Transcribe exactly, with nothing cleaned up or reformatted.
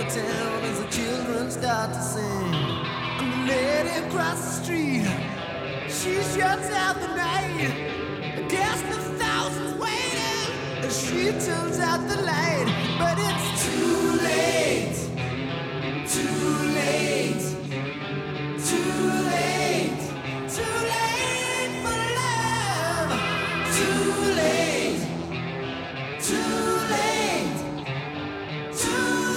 town as the children start to sing. And the lady across the street, she shuts out the night. And guess the thousands waiting as she turns out the light. But it's too late.